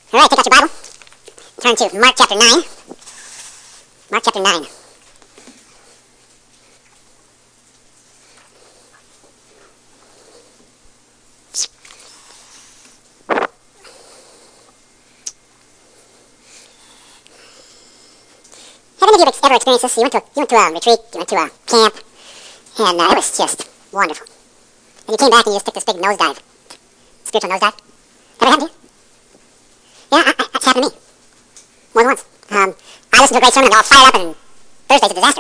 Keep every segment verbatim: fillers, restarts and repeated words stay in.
All right, take out your Bible. Turn to Mark chapter nine. Mark chapter nine. Have any of you ever experienced this? You went to a, you went to a retreat, you went to a camp, and uh, it was just wonderful. And you came back and you just took this big nosedive. Spiritual nosedive. Ever happened to you? Yeah, I, I, that's happened to me. More than once. Um, I listened to a great sermon and all fired up, and Thursday's a disaster.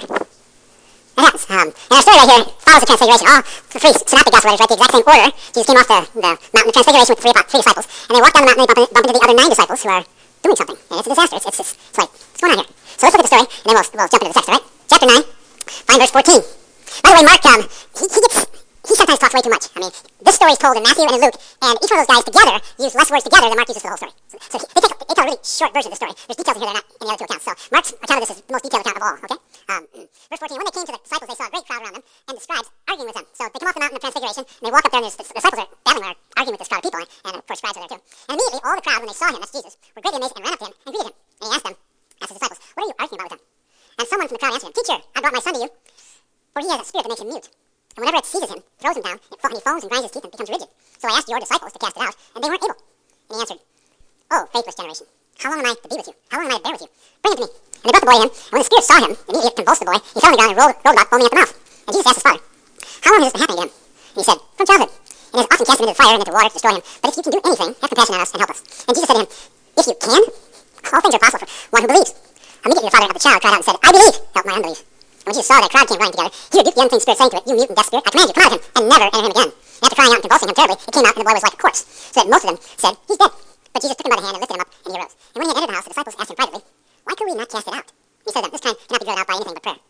That happens. Um, and our story right here follows the Transfiguration. All the three synoptic gospel writers write the exact same order. Jesus came off the, the mountain of Transfiguration with three, three disciples, and they walk down the mountain and they bump, bump into the other nine disciples who are doing something. And it's a disaster. It's, it's, it's, it's like, what's going on here? So let's look at the story, and then we'll, we'll jump into the text, all right? Chapter nine, find verse fourteen. By the way, Mark, um, he, he gets... He sometimes talks way too much. I mean, this story is told in Matthew and in Luke, and each one of those guys together use less words together than Mark uses for the whole story. So, so he, they, take, they tell a really short version of the story. There's details in here that are not in the other two accounts. So Mark's account of this is the most detailed account of all, okay? Um, verse fourteen, when they came to the disciples, they saw a great crowd around them, and the scribes arguing with them. So they come off the mountain of Transfiguration, and they walk up there, and the, the disciples are battling, are arguing with this crowd of people, and, and of course scribes are there too. And immediately all the crowd, when they saw him, that's Jesus, were greatly amazed and ran up to him and greeted him. And he asked them, asked his disciples, what are you arguing about with them? And someone from the crowd answered him, Teacher, I brought my son to you, for he has a spirit that makes him mute. And whenever it seizes him, throws him down, it fo- and he foams and grinds his teeth and becomes rigid. So I asked your disciples to cast it out, and they weren't able. And he answered, Oh, faithless generation, how long am I to be with you? How long am I to bear with you? Bring him to me. And they brought the boy to him, and when the spirit saw him, immediately it convulsed the boy. He fell on the ground and rolled, rolled about, foaming at the mouth. And Jesus asked his father, How long has this been happening to him? And he said, From childhood. And has often cast him into the fire and into water to destroy him. But if you can do anything, have compassion on us and help us. And Jesus said to him, If you can, all things are possible for one who believes. Immediately the father of the child cried out and said, I believe, help my unbelief. And when Jesus saw that crowd came running together, he rebuked the unclean spirit, saying to it, You mute and deaf spirit, I command you, come out of him, and never enter him again. And after crying out and convulsing him terribly, it came out, and the boy was like a corpse. So that most of them said, He's dead. But Jesus took him by the hand and lifted him up, and he arose. And when he had entered the house, the disciples asked him privately, Why could we not cast it out? He said to them, This kind cannot be driven out by anything but prayer.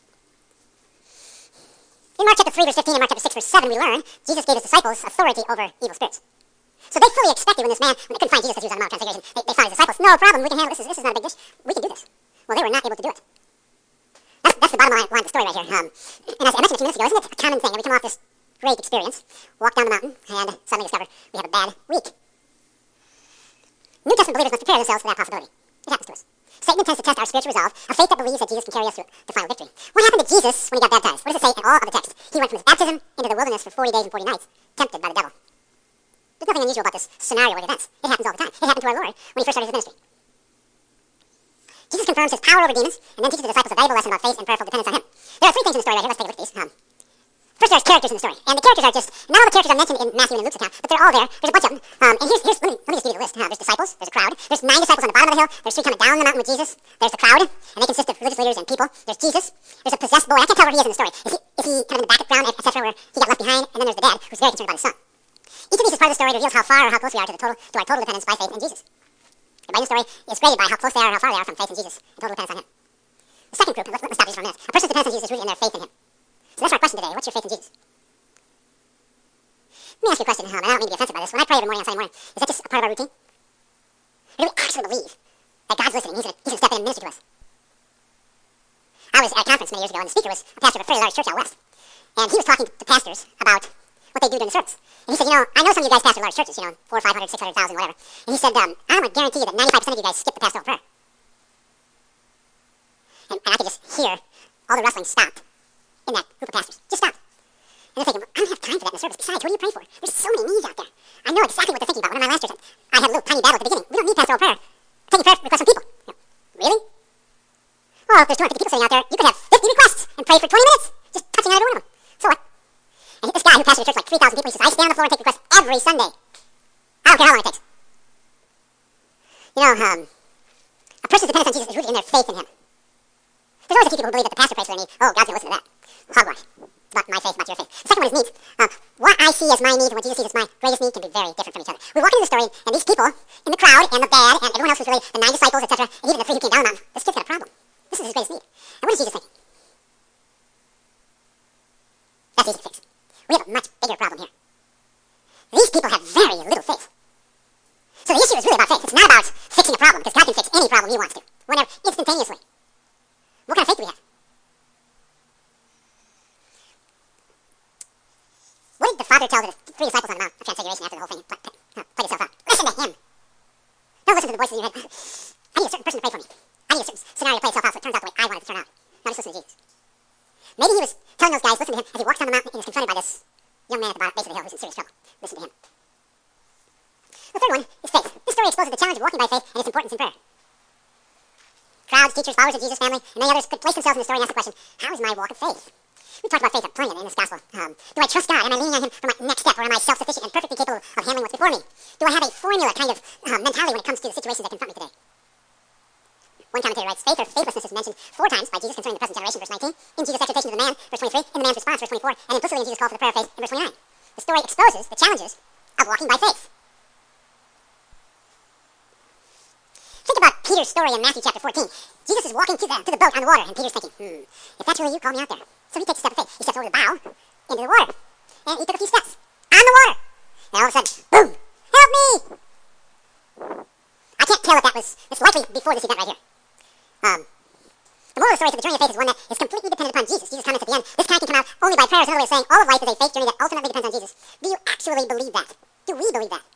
In Mark chapter three, verse fifteen, and Mark chapter six, verse seven, we learn Jesus gave his disciples authority over evil spirits. So they fully expected when this man, when they couldn't find Jesus because he was on the Mount of Transfiguration, they, they found his disciples, No problem, we can handle this. This is not a big dish. We can do this. Well, they were not able to do it. That's, that's the bottom line, line of the story right here. Um, and as I mentioned a few minutes ago, isn't it a common thing that we come off this great experience, walk down the mountain, and suddenly discover we have a bad week? New Testament believers must prepare themselves for that possibility. It happens to us. Satan intends to test our spiritual resolve, a faith that believes that Jesus can carry us to, to final victory. What happened to Jesus when he got baptized? What does it say in all of the text? He went from his baptism into the wilderness for forty days and forty nights, tempted by the devil. There's nothing unusual about this scenario of events. It happens all the time. It happened to our Lord when he first started his ministry. Jesus confirms his power over demons, and then teaches the disciples a valuable lesson about faith and prayerful dependence on him. There are three things in the story right here. Let's take a look at these. Um, first, there's characters in the story. And the characters are just, not all the characters are mentioned in Matthew and in Luke's account, but they're all there. There's a bunch of them. Um, and here's, here's let, me, let me just give you the list. Uh, there's disciples, there's a crowd. There's nine disciples on the bottom of the hill. There's three coming down the mountain with Jesus. There's the crowd, and they consist of religious leaders and people. There's Jesus. There's a possessed boy. I can't tell where he is in the story. Is he, is he kind of in the background, et cetera, where he got left behind? And then there's the dad, who's very concerned about his son. Each of these is part of the story that reveals how far or how close we are to, the total, to our total dependence by faith in Jesus. The Bible story is graded by how close they are or how far they are from faith in Jesus and total dependence on him. The second group, let's, let me stop these for a minute. A person's dependence on Jesus is rooted in their faith in him. So that's our question today. What's your faith in Jesus? Let me ask you a question, um, and I don't mean to be offensive by this. When I pray every morning on Sunday morning, is that just a part of our routine? Or do we actually believe that God's listening? He's going to step in and minister to us. I was at a conference many years ago, and the speaker was a pastor of a fairly large church out west. And he was talking to pastors about what they do during the service. And he said, you know, I know some of you guys pastor large churches, you know, four, five hundred, six hundred thousand, whatever. And he said, um, I'm going to guarantee you that ninety-five percent of you guys skip the pastoral prayer. And, and I could just hear all the wrestling stopped in that group of pastors. Just stopped. And they're thinking, well, I don't have time for that in the service. Besides, what do you pray for? There's so many needs out there. I know exactly what they're thinking about. One of my last churches, I had a little tiny battle at the beginning. We don't need pastoral prayer. Taking prayer requests from people. You know, really? Well, if there's two hundred fifty people sitting out there, you could have fifty requests and pray for twenty minutes, just touching on every one of them. So what? And this guy who pastored a church like three thousand people, he says, I stand on the floor and take requests every Sunday. I don't care how long it takes. You know, um, a person's dependence on Jesus is rooted in their faith in him. There's always a few people who believe that the pastor prays for their need. Oh, God's going to listen to that. Hogwash. About my faith, about your faith. The second one is needs. Um, what I see as my need and what Jesus sees as my greatest need can be very different from each other. We walk into the story, and these people in the crowd, and the dad, and everyone else who's really the nine disciples, et cetera, and even the three who came down the mountain, this kid's got a problem. This is his greatest need. And what is Jesus thinking? That's easy to fix. We have a much bigger problem here. These people have very little faith. So the issue is really about faith. It's not about fixing a problem, because God can fix any problem he wants to, whenever, instantaneously. What kind of faith do we have? What did the Father tell the three disciples on the Mount of Transfiguration after the whole thing played itself out? Listen to him. Don't listen to Maybe he was telling those guys, listen to him, as he walks down the mountain and is confronted by this young man at the bottom, base of the hill who's in serious trouble. Listen to him. The third one is faith. This story exposes the challenge of walking by faith and its importance in prayer. Crowds, teachers, followers of Jesus' family, and many others could place themselves in the story and ask the question, how is my walk of faith? We talked about faith plenty in this gospel. Um, do I trust God? Am I leaning on Him for my next step? Or am I self-sufficient and perfectly capable of handling what's before me? Do I have a formula kind of um, mentality when it comes to the situations that confront me today? One commentator writes, faith or faithlessness is mentioned four times by Jesus concerning the present generation, verse nineteen, in Jesus' exhortation to the man, verse twenty-three, in the man's response, verse twenty-four, and implicitly in Jesus' call for the prayer of faith, in verse twenty-nine. The story exposes the challenges of walking by faith. Think about Peter's story in Matthew chapter fourteen. Jesus is walking to the, to the boat on the water, and Peter's thinking, hmm, if that's really you, call me out there. So he takes a step of faith. He steps over the bow into the water, and he took a few steps on the water. And all of a sudden, boom! Help me! I can't tell if that was, it's likely before this event right here. Um, the moral of the story for the journey of faith is one that is completely dependent upon Jesus. Jesus comments at the end, this kind can come out only by prayer. It's another way of saying all of life is a faith journey that ultimately depends on Jesus. Do you actually believe that? Do we believe that?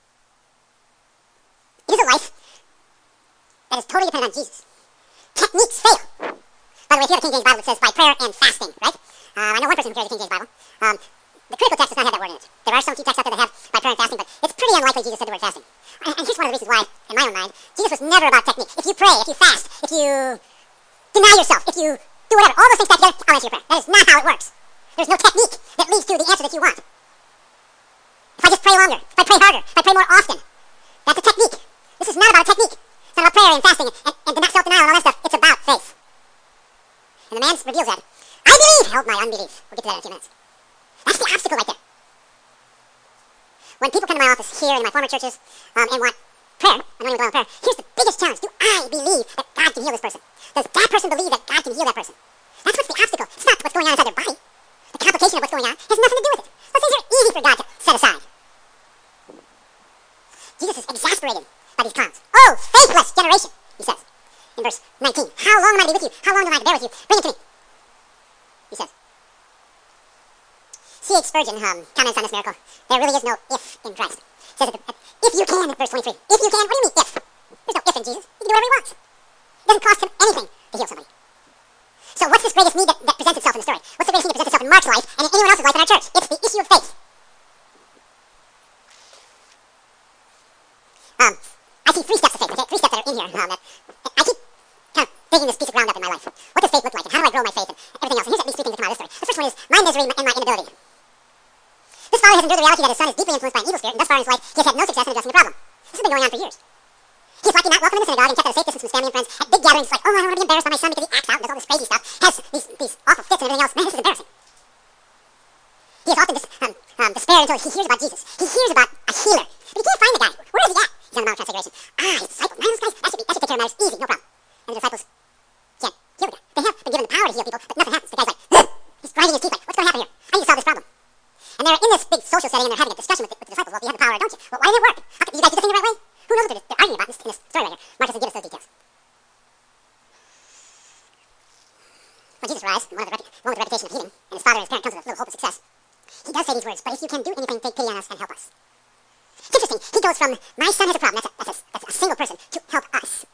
It is a life that is totally dependent on Jesus. Techniques fail. By the way, if you have a King James Bible, it says by prayer and fasting, right? Um, I know one person who carries a King James Bible. Um, the critical text does not have that word in it. There are some few texts out there that have by prayer and fasting, but it's pretty unlikely Jesus said the word fasting. And, and here's one of the reasons why, in my own mind, Jesus was never about technique. If you pray, if you fast, if you deny yourself, if you do whatever, all those things back together, I'll answer your prayer. That is not how it works. There's no technique that leads to the answer that you want. If I just pray longer, if I pray harder, if I pray more often, that's a technique. This is not about a technique. It's not about prayer and fasting and, and, and self-denial and all that stuff. It's about faith. And the man reveals that. I believe! Help my unbelief. We'll get to that in a few minutes. That's the obstacle right there. When people come to my office here in my former churches um, and want prayer, anointing oil and prayer, here's the biggest challenge. Do I believe that God can heal this person? Does that person believe that God can heal that person? That's what's the obstacle. It's not what's going on inside their body. The complication of what's going on has nothing to do with it. Those things are easy for God to set aside. Jesus is exasperated by these clowns. Oh, faithless generation, he says in verse nineteen. How long am I to be with you? How long am I to bear with you? Bring it to me, he says. C H Spurgeon um, comments on this miracle. There really is no if in Christ. He says, that, if you can, in verse twenty-three. If you can, what do you mean if? There's no if in Jesus. He can do whatever he wants. It doesn't cost him anything to heal somebody. So what's this greatest need that, that presents itself in the story? What's the greatest need that presents itself in Mark's life and in anyone else's life in our church? It's the issue of faith. Um, I see three steps of faith, okay? Three steps that are in here. Um, that I keep kind of digging this piece of ground up in my life. What does faith look like, and how do I grow my faith, and everything else? And here's at least three things that come out of this story. The first one is my misery and my inability. This father has endured the reality that his son is deeply influenced by an evil spirit, and thus far in his life, he has had no success in addressing the problem. This has been going on for years. He's likely not welcome in the synagogue and kept at a safe distance from his family and friends. At big gatherings, it's like, oh, I don't want to be embarrassed by my son because he acts out and does all this crazy stuff, has these, these awful fits and everything else. Man, this is embarrassing. He has often dis- um, um, despaired until he hears about Jesus. He hears about a healer, but he can't find the guy. Where is he at? He's on the Mount of Transfiguration. Ah, his disciples. Man, those guys, that should, be, that should take care of matters easy, no problem. And the disciples can't heal the guy. They have been given the power to heal people, but nothing happens. The guy's like, ugh! He's grinding his teeth like, what's going to happen here? I need to solve this problem. And they're in this big social setting and they're having a discussion with the, with the disciples. Well, you have the power, don't you? Well, why did it work? How can, you guys do this thing the right way? Who knows what they're, they're arguing about in this, in this story right here? Mark doesn't give us those details. When Jesus arrives, one, of the repu- one with the reputation of healing, and his father and his parent comes with a little hope of success, he does say these words, but if you can do anything, take pity on us and help us. It's interesting. He goes from, my son has a problem, that's a, that's a, that's a single person, to help us.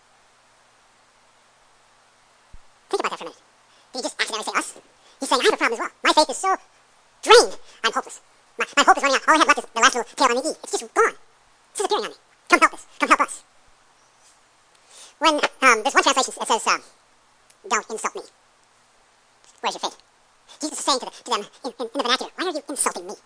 Think about that for a minute. Did he just accidentally say us? He's saying, I have a problem as well. My faith is so drained, I'm hopeless. My, my hope is running out. All I have left is the last little tail on the E. It's just gone. It's disappearing on me. Come help us. Come help us. When, um, there's one translation that says, um, don't insult me. Where's your faith? Jesus is saying to, the, to them in, in, in the vernacular, why are you insulting me?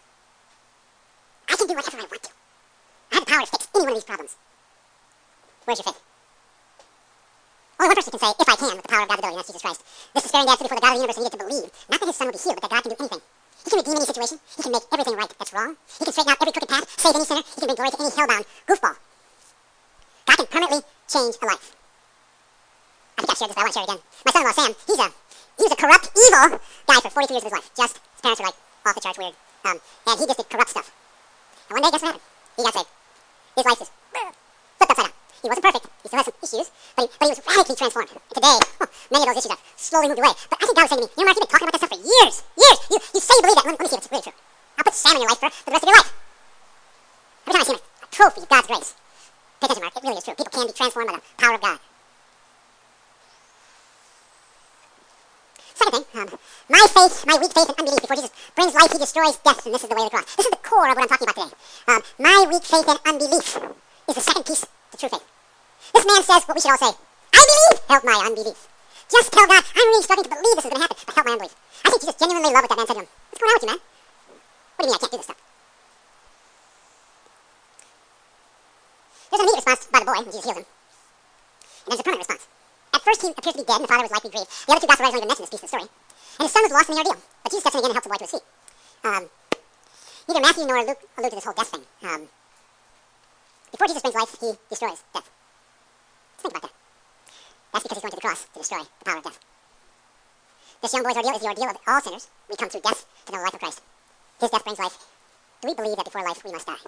I can do whatever I want to. I have the power to fix any one of these problems. Where's your faith? Only one person can say, if I can, with the power of God's ability, and that's Jesus Christ. This despairing dad stood before the God of the universe and needed to believe, not that his son would be healed, but that God can do anything. He can redeem any situation. He can make everything right that's wrong. He can straighten out every crooked path, save any sinner. He can bring glory to any hellbound goofball. God can permanently change a life. I think I've shared this, but I want to share it again. My son-in-law, Sam, he's a, he was a corrupt, evil guy for forty-three years of his life. Just, his parents were like, off the charts, weird. Um, and he just did corrupt stuff. And one day, guess what happened? He got saved. His life just flipped upside down. He wasn't perfect. He still had some issues, but he, but he was radically transformed. And today, oh, many of those issues have slowly moved away. But I think God was saying to me, you know, Mark, you've been talking about that stuff for years. Years! You, you say you believe that. Let me, let me see if it's really true. I'll put Sam in your life for, for the rest of your life. Every time I see him, a trophy of God's grace. Pay attention, Mark. It really is true. People can be transformed by the power of God. Second kind of thing. Um, my faith, my weak faith and unbelief. Before Jesus brings life, he destroys death, and this is the way of the cross. This is the core of what I'm talking about today. Um, my weak faith and unbelief is the second piece to true faith. This man says what we should all say. I believe! Help my unbelief. Just tell God, I'm really struggling to believe this is going to happen, but help my unbelief. I think Jesus genuinely loved what that man said to him. What's going on with you, man? What do you mean I can't do this stuff? There's an immediate response by the boy when Jesus heals him. And there's a permanent response. At first, he appears to be dead, and the father was likely grieved. The other two gospel writers don't even mention this piece of the story. And his son was lost in the ordeal. But Jesus steps in again and helps the boy to his feet. Um, neither Matthew nor Luke allude to this whole death thing. Um, before Jesus brings life, he destroys death. Just think about that. That's because he's going to the cross to destroy the power of death. This young boy's ordeal is the ordeal of all sinners. We come through death to know the life of Christ. His death brings life. Do we believe that before life we must die?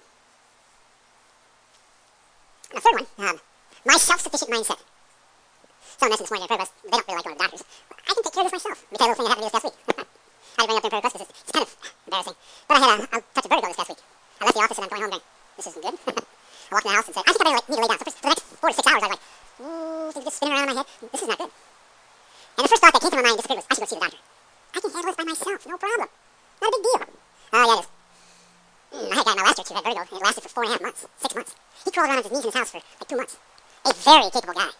And the third one, um, my self-sufficient mindset. Someone mentioned this morning in prayer request, they don't really like going to the doctors. I can take care of this myself. Let me tell you a little thing that happened to me this past week. I had to bring up in prayer request because it's, it's kind of embarrassing. But I had a, a touch of vertigo this past week. I left the office and I'm going home going, this isn't good. I walked in the house and said, I think I better like, need to lay down. So for, for the next four to six hours I was like, ooh, things just spinning around in my head. This is not good. And the first thought that came to my mind disappeared was, I should go see the doctor. I can handle this by myself, no problem. Not a big deal. Oh, yeah, it is. Mm, I had a guy in my last church who had vertigo, and it lasted for four and a half months, six months. He crawled around on his knees in his house for like two months. A very capable guy.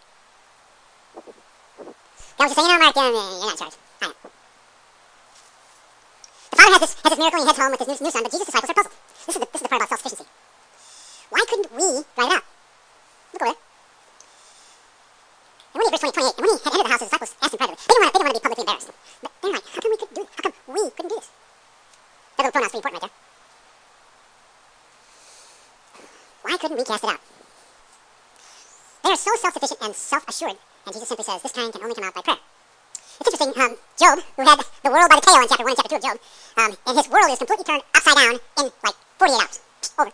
God was just saying, you know, Mark, you're not in charge. I am. The father has this, has this miracle, and he heads home with his new, new son, but Jesus' disciples are puzzled. This is the, this is the part about self-sufficiency. Why couldn't we drive it out? Look over there. And when he, verse twenty, twenty-eight, and when he had entered the house, his disciples asked him privately. They didn't want to, they didn't want to be publicly embarrassed. But they're like, how come we couldn't do it? How come we couldn't do this? That little pronoun's pretty important right there. Why couldn't we cast it out? They are so self-sufficient and self-assured, and Jesus simply says, this kind can only come out by prayer. It's interesting, um, Job, who had the world by the tail in chapter one and chapter two of Job, um, and his world is completely turned upside down in, like, forty-eight hours. Over.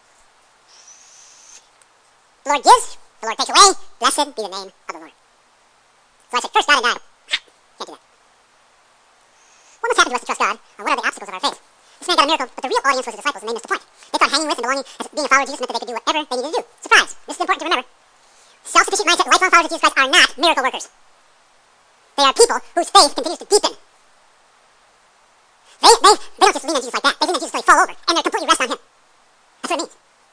The Lord gives, the Lord takes away, blessed be the name of the Lord. So I said, curse God and die. Can't do that. What must happen to us to trust God, and what are the obstacles of our faith? This man got a miracle, but the real audience was his disciples, and they missed the point. They thought hanging with and belonging as being a follower of Jesus meant that they could do whatever they needed to do. Surprise! This is important to remember. Self-sufficient mindset and lifelong followers of Jesus Christ are not miracle workers. They are people whose faith continues to deepen. They, they, they don't just lean on Jesus like that. They lean on Jesus until they fall over, and they completely rest on Him. That's what it means.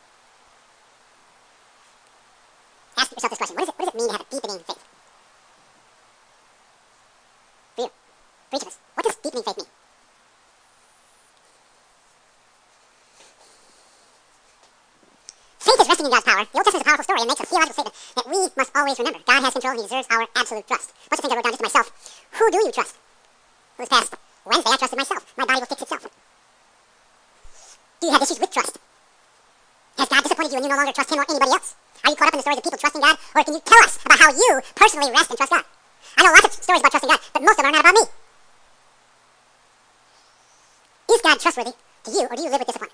Ask yourself this question. What, is it, what does it mean to have a deepening faith? For you. For each of us. What does deepening faith mean? Faith is resting in God's power. The Old Testament is a powerful story and makes a theological statement that we must always remember. God has control and He deserves our absolute trust. Bunch of things I wrote down just to myself. Who do you trust? Well, this past Wednesday I trusted myself. My body will fix itself. Do you have issues with trust? Has God disappointed you and you no longer trust Him or anybody else? Are you caught up in the stories of people trusting God? Or can you tell us about how you personally rest and trust God? I know lots of stories about trusting God, but most of them are not about me. Is God trustworthy to you, or do you live with disappointment?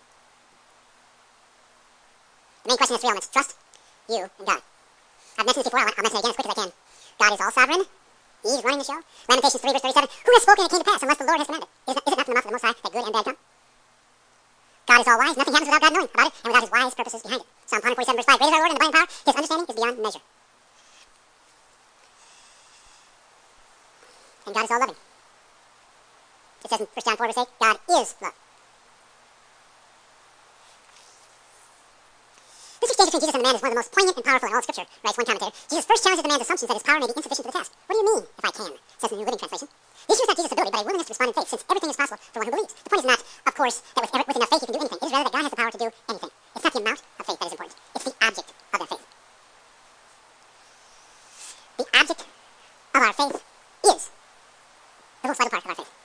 The main question has three elements: trust, you, and God. I've mentioned this before, I'll, I'll mention it again as quick as I can. God is all sovereign. He's running the show. Lamentations three, verse thirty-seven. Who has spoken and it came to pass unless the Lord has commanded? Is it, is it not from the mouth of the Most High that good and bad come? God is all wise. Nothing happens without God knowing about it and without His wise purposes behind it. Psalm one forty-seven, verse five. Great is our Lord and divine power. His understanding is beyond measure. And God is all loving. It says in First John four, verse eight, God is love. This exchange between Jesus and the man is one of the most poignant and powerful in all of Scripture, writes one commentator. Jesus first challenges the man's assumptions that his power may be insufficient for the task. What do you mean, if I can? Says the New Living Translation. The issue is not Jesus' ability, but a willingness to respond in faith, since everything is possible for one who believes. The point is not, of course, that with, with enough faith you can do anything. It is rather that God has the power to do anything. It's not the amount of faith that is important. It's the object of that faith. The object of our faith is the most vital part of our faith.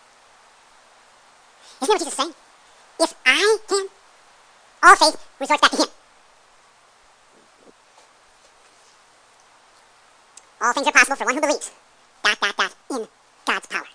Isn't that what Jesus is saying? If I can, all faith resorts back to Him. All things are possible for one who believes. Dot, dot, dot, in God's power.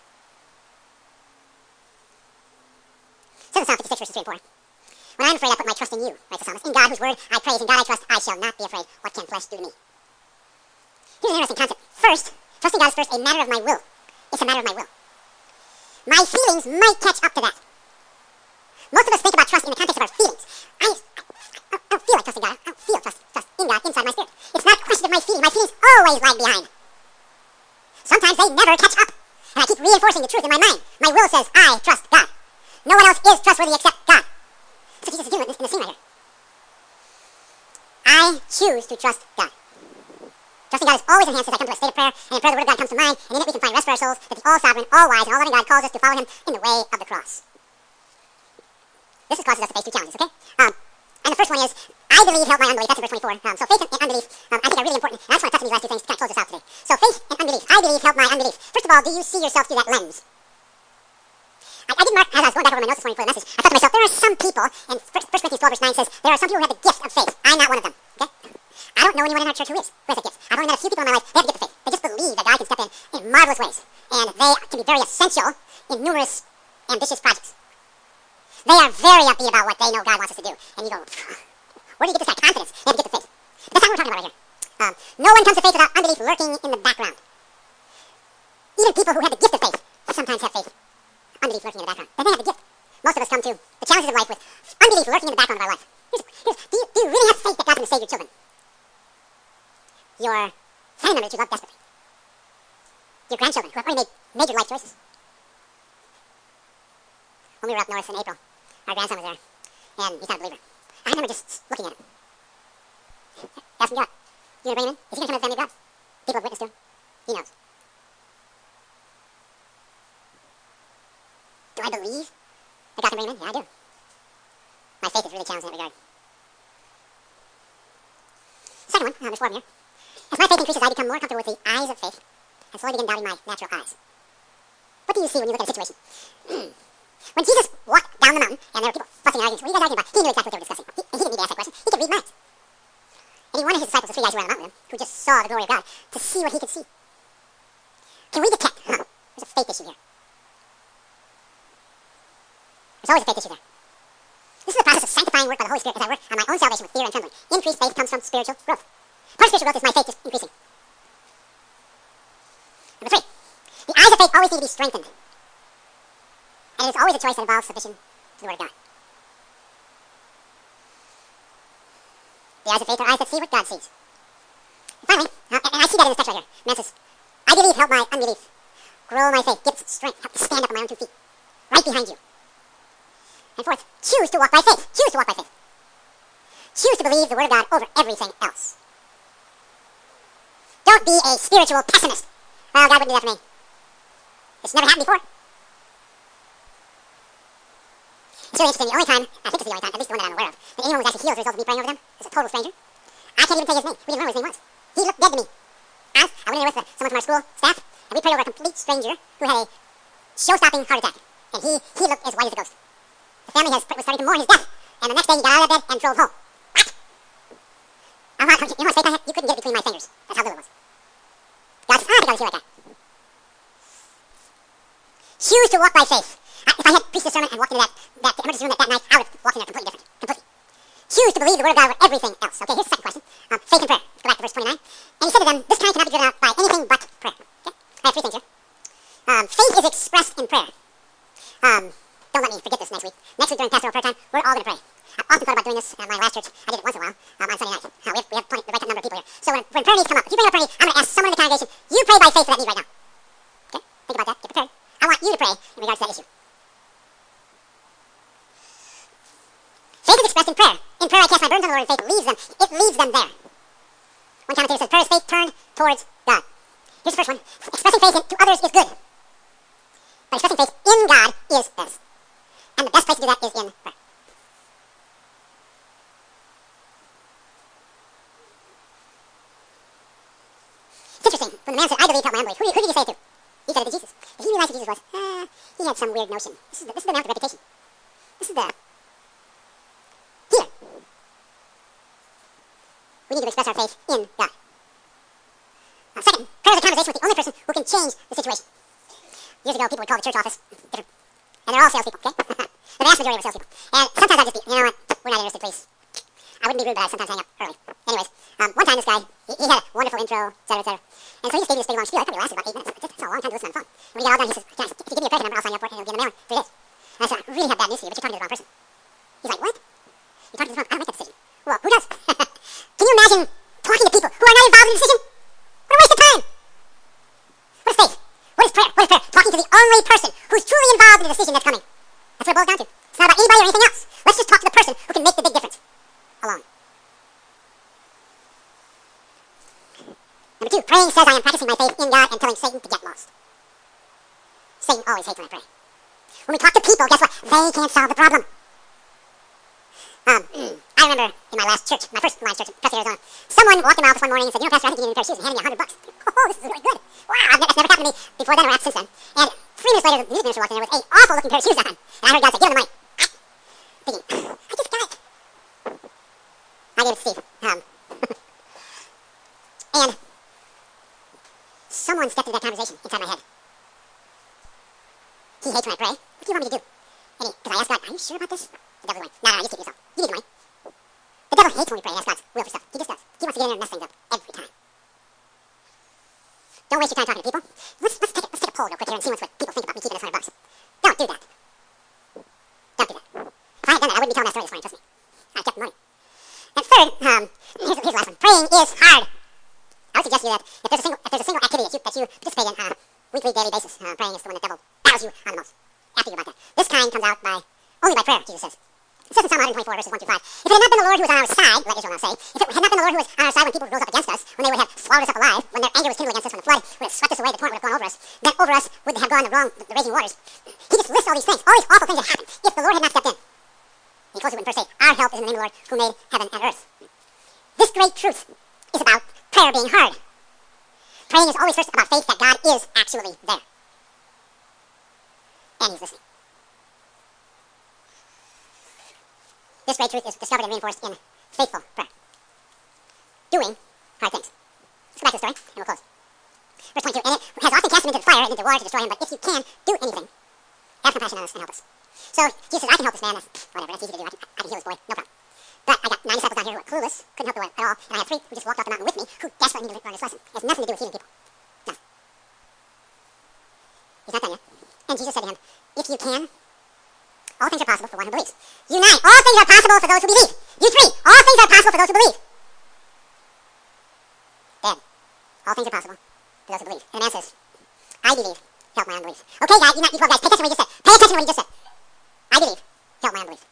Says in Psalm fifty-six, verses three and four. When I am afraid, I put my trust in you, writes the psalmist. In God, whose word I praise, in God I trust, I shall not be afraid. What can flesh do to me? Here's an interesting concept. First, trusting God is first a matter of my will. It's a matter of my will. My feelings might catch up to that. Most of us think about trust in the context of our feelings. I, I, I, I don't feel like trusting God. I don't feel trust, trust in God inside my spirit. It's not a question of my feelings. My feelings always lag behind. Sometimes they never catch up. And I keep reinforcing the truth in my mind. My will says, I trust God. No one else is trustworthy except God. That's what Jesus is doing in the scene right here. I choose to trust God. Trusting God is always enhanced as I come to a state of prayer, and in prayer the word of God comes to mind, and in it we can find rest for our souls, that the all-sovereign, all-wise, and all-loving God calls us to follow him in the way of the cross. This is causes us to face two challenges, okay? Um, and the first one is, I believe, help my unbelief. That's in verse twenty-four. Um, so faith and, and unbelief, um, I think are really important, and I just want to touch on these last two things to kind of close this out today. So faith and unbelief. I believe, help my unbelief. First of all, do you see yourself through that lens? I, I did mark, as I was going back over my notes this morning for the message, I thought to myself, there are some people, and First Corinthians twelve verse nine says, there are some people who have the gift of faith. I'm not one of them, okay? I don't know anyone in our church who is, who has that gift. I've only met a few people in my life, they have the gift of faith. They just believe that God can step in in marvelous ways, and they can be very essential in numerous ambitious projects. They are very upbeat about what they know God wants us to do, and you go, where do you get this kind of confidence? They have the gift of faith. That's not what we're talking about right here. Um, no one comes to faith without unbelief lurking in the background. Even people who have the gift of faith sometimes have faith, unbelief lurking in the background. They may have the gift. Most of us come to the challenges of life with unbelief lurking in the background of our life. Here's, here's, do, you, do you really have faith that God's going to save your children? Your family members that you love desperately. Your grandchildren who have already made major life choices. When we were up north in April, our grandson was there, and he's not a believer. I remember just looking at him, asking God, you going to bring him in? Is he going to come to the family of God? People have witnessed to him. He knows. Do I believe that God can bring him in? Yeah, I do. My faith is really challenged in that regard. Second one, uh, there's four of them here. As my faith increases, I become more comfortable with the eyes of faith, and slowly begin doubting my natural eyes. What do you see when you look at a situation? When Jesus walked down the mountain, and there were people fussing and arguing, what are you guys arguing about? He knew exactly what they were discussing. He, he didn't need to ask that question. He could read minds. And he wanted his disciples, the three guys who were on the mountain with him, who just saw the glory of God, to see what he could see. Can we detect? Huh, there's a faith issue here. There's always a faith issue there. This is the process of sanctifying work by the Holy Spirit as I work on my own salvation with fear and trembling. Increased faith comes from spiritual growth. Part of spiritual growth is my faith just increasing. Number three, the eyes of faith always need to be strengthened. And it is always a choice that involves submission to the Word of God. The eyes of faith are eyes that see what God sees. And finally, uh, and I see that in this text right here. Man says, I believe, help my unbelief. Grow my faith, give it strength, help me stand up on my own two feet. Right behind you. And fourth, choose to walk by faith. Choose to walk by faith. Choose to believe the Word of God over everything else. Don't be a spiritual pessimist. Well, God wouldn't do that for me. It's never happened before. It's really interesting. The only time, I think it's the only time, at least the one that I'm aware of, that anyone was actually healed as a result of me praying over them is a total stranger. I can't even tell you his name. We didn't know what his name was. He looked dead to me. I, I went in there with uh, someone from our school staff, and we prayed over a complete stranger who had a show-stopping heart attack. And he, he looked as white as a ghost. The family has, was starting to mourn his death. And the next day he got out of that bed and drove home. What? I want, you know how much faith I had? You couldn't get it between my fingers. That's how little it was. God says, ah, I think I was here like that. Choose to walk by faith. I, if I had preached a sermon and walked into that, that emergency room that, that night, I would have walked in there completely different. Completely. Choose to believe the Word of God over everything else. Okay, here's the second question. Um, faith and prayer. Let's go back to verse twenty-nine. And he said to them, this kind cannot be driven out by anything but prayer. Okay? I have three things here. Um, faith is expressed in prayer. Um, don't let me forget this next week. Next week during pastoral prayer time, we're all going to pray. I've often thought about doing this at my last church. I did it once in a while um, on Sunday night. Uh, we have, we have plenty, the right number of people here. So when, when prayer needs come up, if you bring up prayer need, I'm going to ask someone in the congregation, you pray by faith for that need right now. Okay? Think about that. Get prepared. I want you to pray in regards to that issue. Faith is expressed in prayer. In prayer I cast my burdens on the Lord, and faith leads them. It leads them there. One commentator says, prayer is faith turned towards God. Here's the first one. Expressing faith in, to others is good. But expressing faith in God is best. And the best place to do that is in prayer. It's interesting. When the man said, I believe, help my unbelief, who, who did he say it to? He said it to Jesus. But he realized that Jesus was, ah, he had some weird notion. This is the, this is the man with the reputation. This is the healer. We need to express our faith in God. Uh, second, prayer is a conversation with the only person who can change the situation. Years ago, people would call the church office different. And they're all salespeople, okay? The vast majority of them are salespeople. And sometimes I'll just be, you know what, we're not interested, please. I wouldn't be rude, but I'd sometimes hang up early. Anyways, um, one time this guy, he, he had a wonderful intro, et cetera, et cetera. And so he just gave me this big long spiel. It probably lasted about eight minutes. That's a long time to listen on the phone. And when he got all done, he says, can I, if you give me your credit number, I'll sign you up for it, and it'll be in the mail in three days. And I said, I really have bad news for you, but you're talking to the wrong person. He's like, what? You're talking to the wrong, I don't make that decision. Well, who does? Can you imagine talking to people who are not involved in the decision? What a waste of time! What is faith? What is prayer? What is prayer? Talking to the only only person who's truly involved in the decision that's coming. That's what it boils down to. It's not about anybody or anything else. Let's just talk to the person who can make the big difference alone. Number two, praying says I am practicing my faith in God and telling Satan to get lost. Satan always hates when I pray. When we talk to people, guess what? They can't solve the problem. Um, I remember in my last church, my first Alliance church in Prescott, Arizona, someone walked in my office one morning and said, you know, Pastor, I think you need a new pair of shoes, and handed me a hundred bucks. Oh, this is really good. Wow, I've never, that's never happened to me before then or after since then. And three minutes later, the music minister walked in there with a awful looking pair of shoes on. And I heard God say, give him the money. Thinking, I just got it. I gave it to Steve. Um, and someone stepped into that conversation inside my head. He hates when I pray. What do you want me to do? And he, because I asked God, are you sure about this? The devil's going, no, no, no, you keep yourself. You need the money. The devil hates when we pray and ask God's will for stuff. He just does. He wants to get in there and mess things up every time. Don't waste your time talking to people. Let's, let's, take, a, let's take a poll real quick here and see what people think about me keeping this hundred bucks. Don't do that. Don't do that. If I had done that, I wouldn't be telling that story this morning, trust me. I kept the money. And third, um, here's, here's the last one. Praying is hard. I would suggest to you that if there's a single, if there's a single activity that you, that you participate in on a weekly, daily basis, uh, praying is the one the devil battles you on the most. After you about that. This kind comes out by only by prayer, Jesus says. It says in Psalm one twenty-four, verses one through five, if it had not been the Lord who was on our side, let Israel now say, if it had not been the Lord who was on our side when people rose up against us, when they would have swallowed us up alive, when their anger was kindled against us when the flood would have swept us away, the torrent would have gone over us, then over us would have gone the wrong, the, the raging waters. He just lists all these things, all these awful things that happened, if the Lord had not stepped in. He closes it with verse eight, our help is in the name of the Lord who made heaven and earth. This great truth is about prayer being hard. Praying is always first about faith that God is actually there. And he's listening. This great truth is discovered and reinforced in faithful prayer. Doing hard things. Let's go back to the story, and we'll close. Verse twenty-two, and it has often cast him into the fire and into water to destroy him, but if you can do anything, have compassion on us and help us. So, Jesus says, I can help this man, that's whatever, that's easy to do, I can, I can heal this boy, no problem. But I got nine disciples down here who are clueless, couldn't help the boy at all, and I have three who just walked off the mountain with me, who desperately need to learn this lesson. It has nothing to do with healing people. Nothing. He's not done yet. And Jesus said to him, if you can, all things are possible for one who believes. You nine, all things are possible for those who believe. You three, all things are possible for those who believe. Dad, all things are possible for those who believe. And the man says, I believe, help my unbelief. Okay, guys, you, not, you twelve guys, pay attention to what he just said. Pay attention to what he just said. I believe, help my unbelief.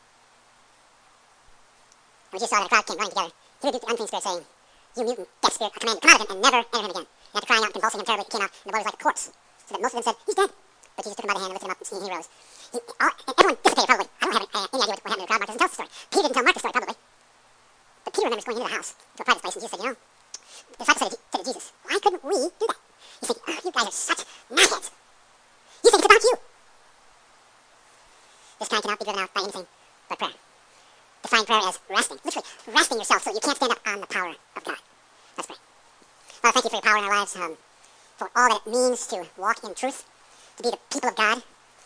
And we just saw that a crowd came running together to rebuke the unclean spirit, saying, you mutant, deaf spirit, I command you, come out of him and never enter him again. And after crying out and convulsing him terribly, it came out, and the boy was like a corpse. So that most of them said, he's dead. But Jesus took him by the hand and lifted him up, and he rose. He, all, everyone dissipated probably. I don't have uh, any idea what, what happened to the crowd. Mark doesn't tell us the story. Peter didn't tell Mark the story probably. But Peter remembers going into the house to a private place, and Jesus said, you know, the disciples said to, said to Jesus, why couldn't we do that? He's thinking, oh, you guys are such maggots. You think it's about you. This kind cannot be driven out by anything but prayer. Define prayer as resting. Literally, resting yourself so that you can't stand up on the power of God. Let's pray. Father, thank you for your power in our lives, um, for all that it means to walk in truth, to be the people of God,